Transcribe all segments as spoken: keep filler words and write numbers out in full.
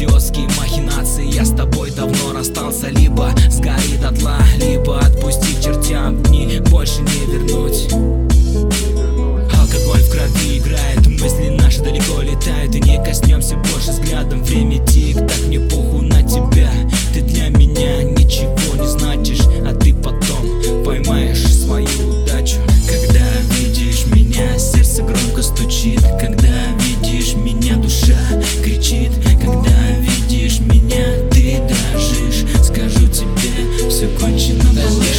идиотские махинации. Я с тобой давно расстался, либо сгори дотла, либо отпусти к чертям, дни больше не вернуть. Алкоголь в крови играет, мысли наши далеко летают, и не коснемся больше взглядом. Время тик, так мне похуй на тебя. Ты для меня ничего не значишь, а ты потом поймаешь свою удачу. Когда видишь меня, сердце громко стучит. Когда видишь меня, душа кричит. Когда видишь меня, ты дрожишь. Скажу тебе, все кончено, малыш.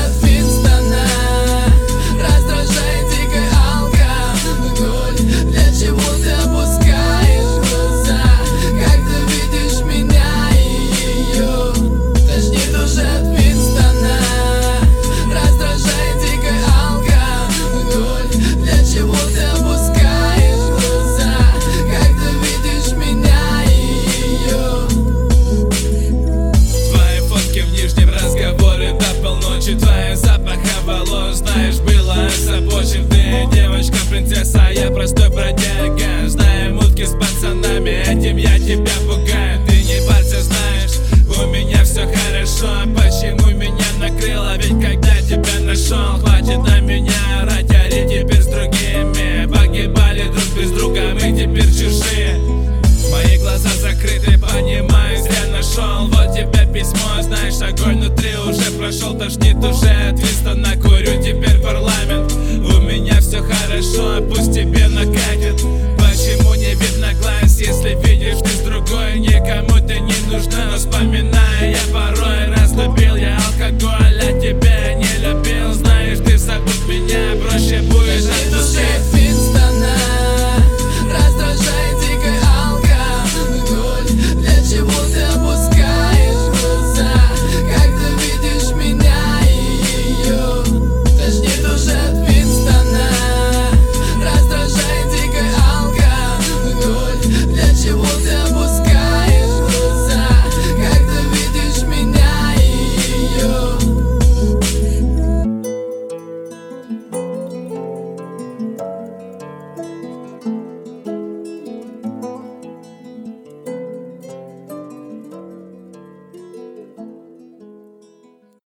Твоих запаха волос, знаешь, было запущен. Ты девочка, принцесса, я простой бродяга. Знаем утки с пацанами, этим я тебя пугаю. Ты не парься, знаешь, у меня все хорошо. Почему меня накрыло, ведь когда тебя нашел. Хватит на меня орать, ори теперь с другими. Погибали друг без друга, мы теперь чужие. Мои глаза закрыты, понимаю, зря нашел. Вот тебе письмо, знаешь, огонь внутри уже прошел. Тошнит уже от Винстона, курю теперь парламент. У меня все хорошо, пусть тебе накатит. Почему не видно глаз, если видишь ты с другой? Никому ты не нужна, но